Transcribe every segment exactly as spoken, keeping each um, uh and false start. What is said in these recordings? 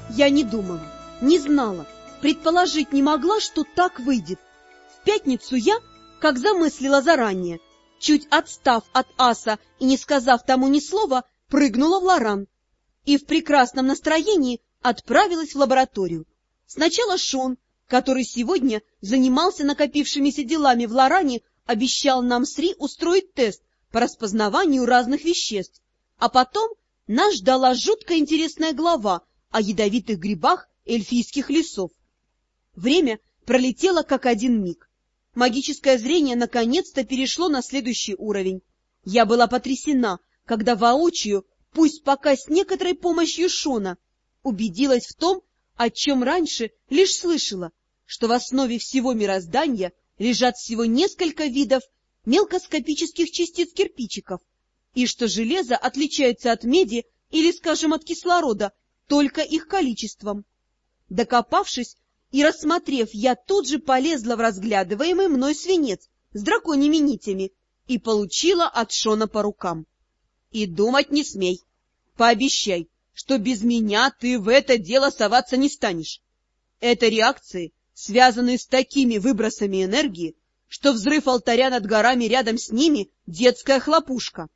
Я не думала, не знала, предположить не могла, что так выйдет. В пятницу я, как замыслила заранее, чуть отстав от аса и не сказав тому ни слова, прыгнула в Лоран и в прекрасном настроении отправилась в лабораторию. Сначала Шон, который сегодня занимался накопившимися делами в Лоране, обещал нам с Ри устроить тест по распознаванию разных веществ, а потом нас ждала жутко интересная глава о ядовитых грибах эльфийских лесов. Время пролетело как один миг. Магическое зрение наконец-то перешло на следующий уровень. Я была потрясена, когда воочию, пусть пока с некоторой помощью Шона, убедилась в том, о чем раньше лишь слышала, что в основе всего мироздания лежат всего несколько видов мелкоскопических частиц-кирпичиков, и что железо отличается от меди или, скажем, от кислорода только их количеством. Докопавшись и рассмотрев, я тут же полезла в разглядываемый мной свинец с драконьими нитями и получила от Шона по рукам. И думать не смей. Пообещай, что без меня ты в это дело соваться не станешь. Это реакции, связанные с такими выбросами энергии, что взрыв алтаря над горами рядом с ними — детская хлопушка.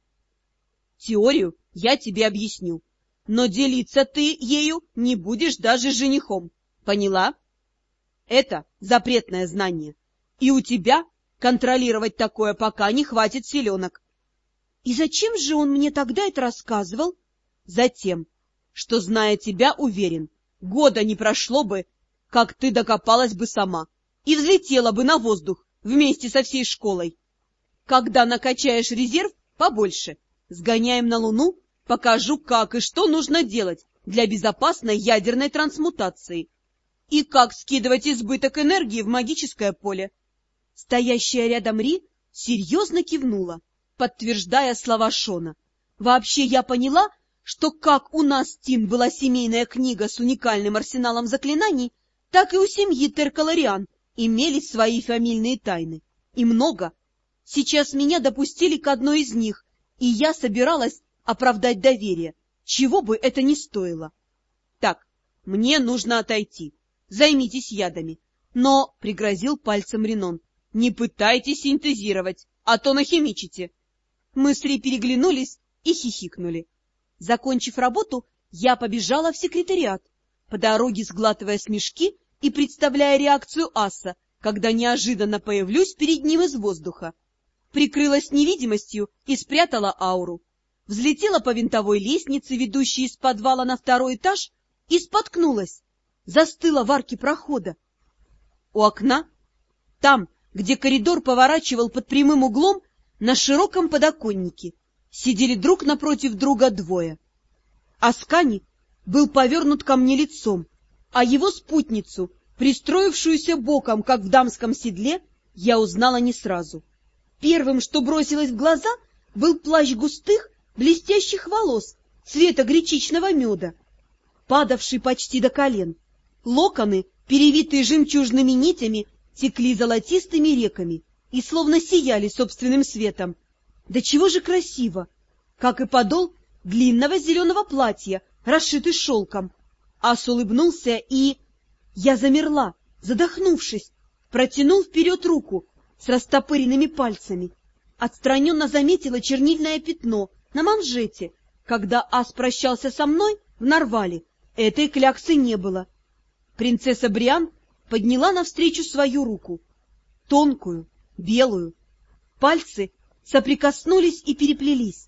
Теорию я тебе объясню, но делиться ты ею не будешь даже с женихом. Поняла? Это запретное знание, и у тебя контролировать такое пока не хватит силенок. И зачем же он мне тогда это рассказывал? Затем, что, зная тебя, уверен, года не прошло бы, как ты докопалась бы сама и взлетела бы на воздух вместе со всей школой. Когда накачаешь резерв побольше, сгоняем на Луну, покажу, как и что нужно делать для безопасной ядерной трансмутации и как скидывать избыток энергии в магическое поле. Стоящая рядом Ри серьезно кивнула, подтверждая слова Шона. Вообще я поняла, что как у нас, Тин, была семейная книга с уникальным арсеналом заклинаний, так и у семьи Теркалариан имелись свои фамильные тайны. И много. Сейчас меня допустили к одной из них, и я собиралась оправдать доверие, чего бы это ни стоило. Так, мне нужно отойти. Займитесь ядами. Но, — пригрозил пальцем Ренон, — не пытайтесь синтезировать, а то нахимичите. Мы с Ри переглянулись и хихикнули. Закончив работу, я побежала в секретариат, по дороге сглатывая смешки и представляя реакцию аса, когда неожиданно появлюсь перед ним из воздуха. Прикрылась невидимостью и спрятала ауру. Взлетела по винтовой лестнице, ведущей из подвала на второй этаж, и споткнулась. Застыла в арке прохода. У окна, там, где коридор поворачивал под прямым углом, на широком подоконнике сидели друг напротив друга двое. Аскани был повернут ко мне лицом, а его спутницу, пристроившуюся боком, как в дамском седле, я узнала не сразу. Первым, что бросилось в глаза, был плащ густых, блестящих волос цвета гречичного меда, падавший почти до колен. Локоны, перевитые жемчужными нитями, текли золотистыми реками и словно сияли собственным светом. Да чего же красиво! Как и подол длинного зеленого платья, расшитый шелком. Ас улыбнулся, и... Я замерла, задохнувшись, протянул вперед руку с растопыренными пальцами. Отстраненно заметила чернильное пятно на манжете. Когда Ас прощался со мной в Нарвале, этой кляксы не было. Принцесса Бриан подняла навстречу свою руку, тонкую, белую. Пальцы соприкоснулись и переплелись.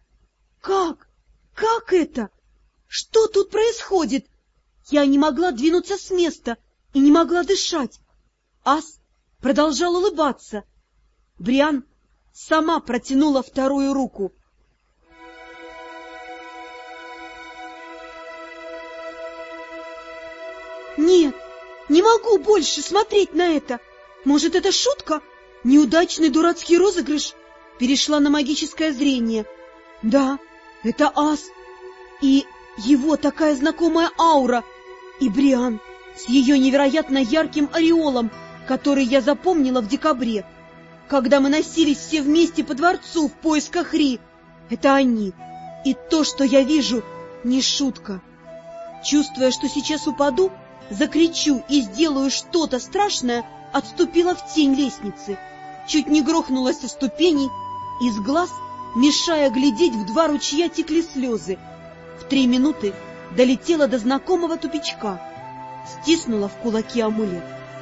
Как? Как это? Что тут происходит? Я не могла двинуться с места и не могла дышать. Ас продолжал улыбаться. Бриан сама протянула вторую руку. Нет, не могу больше смотреть на это. Может, это шутка? Неудачный дурацкий розыгрыш? Перешла на магическое зрение. Да, это Ас. И его такая знакомая аура. И Бриан с ее невероятно ярким ореолом, который я запомнила в декабре, когда мы носились все вместе по дворцу в поисках Ри. Это они. И то, что я вижу, не шутка. Чувствуя, что сейчас упаду, закричу и сделаю что-то страшное, отступила в тень лестницы. Чуть не грохнулась со ступеней, из глаз, мешая глядеть, в два ручья текли слезы. В три минуты долетела до знакомого тупичка, стиснула в кулаки амулет.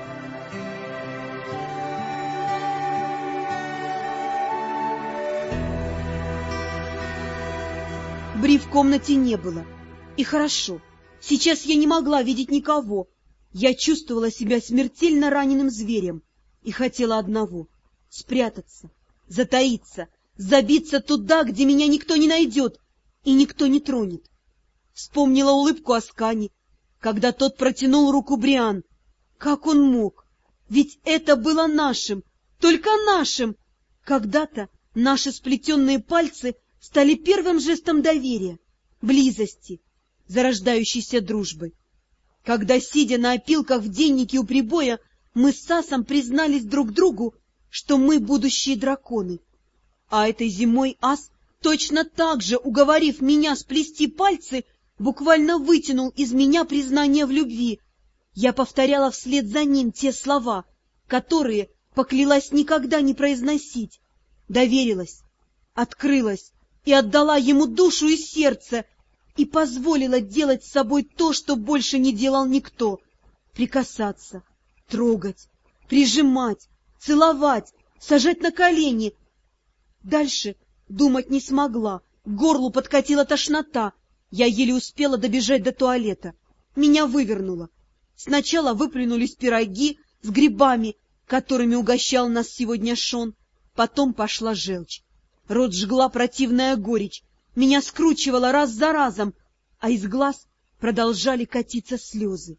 Бри в комнате не было. И хорошо. Сейчас я не могла видеть никого. Я чувствовала себя смертельно раненым зверем и хотела одного — спрятаться, затаиться, забиться туда, где меня никто не найдет и никто не тронет. Вспомнила улыбку Аскани, когда тот протянул руку Бриан. Как он мог? Ведь это было нашим, только нашим. Когда-то наши сплетенные пальцы стали первым жестом доверия, близости, зарождающейся дружбой. Когда, сидя на опилках в деннике у прибоя, мы с Асом признались друг другу, что мы будущие драконы. А этой зимой Ас, точно так же уговорив меня сплести пальцы, буквально вытянул из меня признание в любви. Я повторяла вслед за ним те слова, которые поклялась никогда не произносить. Доверилась, открылась и отдала ему душу и сердце, и позволила делать с собой то, что больше не делал никто — прикасаться, трогать, прижимать, целовать, сажать на колени. Дальше думать не смогла, к горлу подкатила тошнота, я еле успела добежать до туалета. Меня вывернуло. Сначала выплюнулись пироги с грибами, которыми угощал нас сегодня Шон, потом пошла желчь. Рот жгла противная горечь, меня скручивало раз за разом, а из глаз продолжали катиться слезы.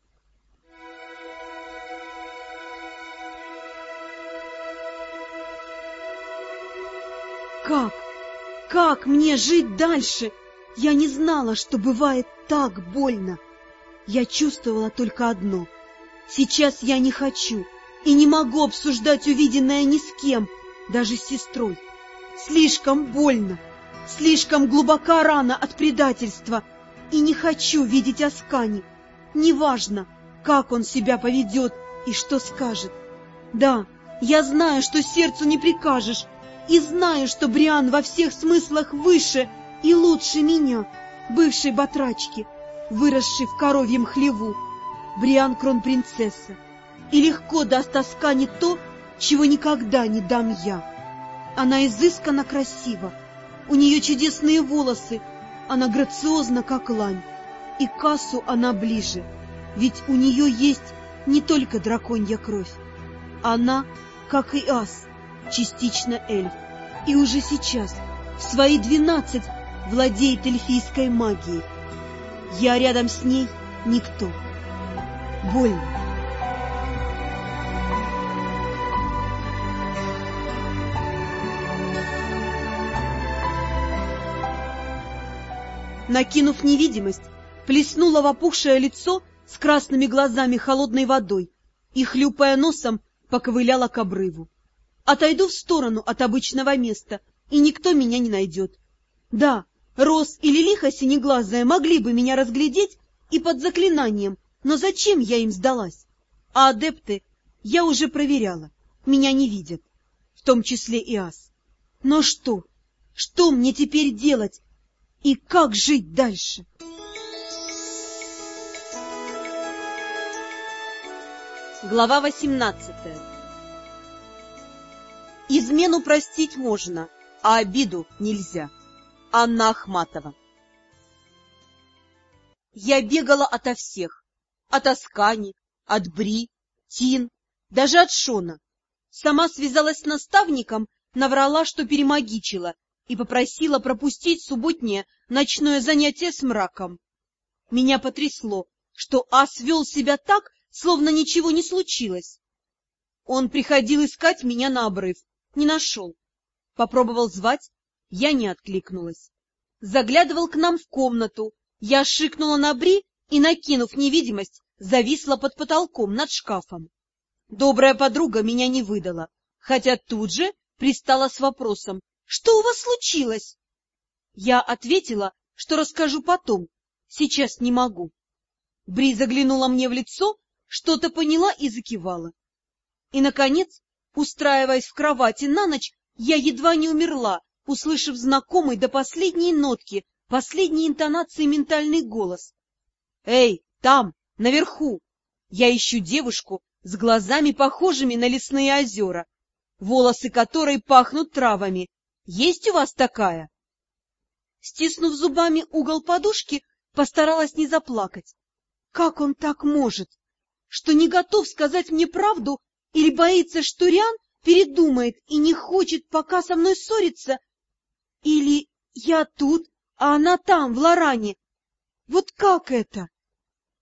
Как? Как мне жить дальше? Я не знала, что бывает так больно. Я чувствовала только одно. Сейчас я не хочу и не могу обсуждать увиденное ни с кем, даже с сестрой. Слишком больно, слишком глубока рана от предательства, и не хочу видеть Аскани. Неважно, как он себя поведет и что скажет. Да, я знаю, что сердцу не прикажешь, и знаю, что Бриан во всех смыслах выше и лучше меня, бывшей батрачки, выросшей в коровьем хлеву. Бриан — кронпринцесса, и легко даст Аскани то, чего никогда не дам я. Она изысканно красива, у нее чудесные волосы, она грациозна, как лань, и к Асу она ближе, ведь у нее есть не только драконья кровь. Она, как и Ас, частично эльф, и уже сейчас, в свои двенадцать, владеет эльфийской магией. Я рядом с ней никто. Больно. Накинув невидимость, плеснула в опухшее лицо с красными глазами холодной водой и, хлюпая носом, поковыляла к обрыву. Отойду в сторону от обычного места, и никто меня не найдет. Да, Рос или Лиха Синеглазая могли бы меня разглядеть и под заклинанием, но зачем я им сдалась? А адепты, я уже проверяла, меня не видят, в том числе и Ас. Но что? Что мне теперь делать? И как жить дальше? Глава восемнадцатая. Измену простить можно, а обиду нельзя. Анна Ахматова. Я бегала ото всех. От Аскани, от Бри, Тин, даже от Шона. Сама связалась с наставником, наврала, что перемагичила, и попросила пропустить субботнее ночное занятие с мраком. Меня потрясло, что Ас вел себя так, словно ничего не случилось. Он приходил искать меня на обрыв, не нашел. Попробовал звать, я не откликнулась. Заглядывал к нам в комнату, я шикнула на Бри и, накинув невидимость, зависла под потолком над шкафом. Добрая подруга меня не выдала, хотя тут же пристала с вопросом: «Что у вас случилось?» Я ответила, что расскажу потом, сейчас не могу. Бри заглянула мне в лицо, что-то поняла и закивала. И, наконец, устраиваясь в кровати на ночь, я едва не умерла, услышав знакомый до последней нотки, последней интонации ментальный голос. «Эй, там, наверху! Я ищу девушку с глазами, похожими на лесные озера, волосы которой пахнут травами. Есть у вас такая?» Стиснув зубами угол подушки, постаралась не заплакать. Как он так может? Что не готов сказать мне правду или боится, что Риан передумает и не хочет пока со мной ссориться? Или я тут, а она там, в Лоране? Вот как это?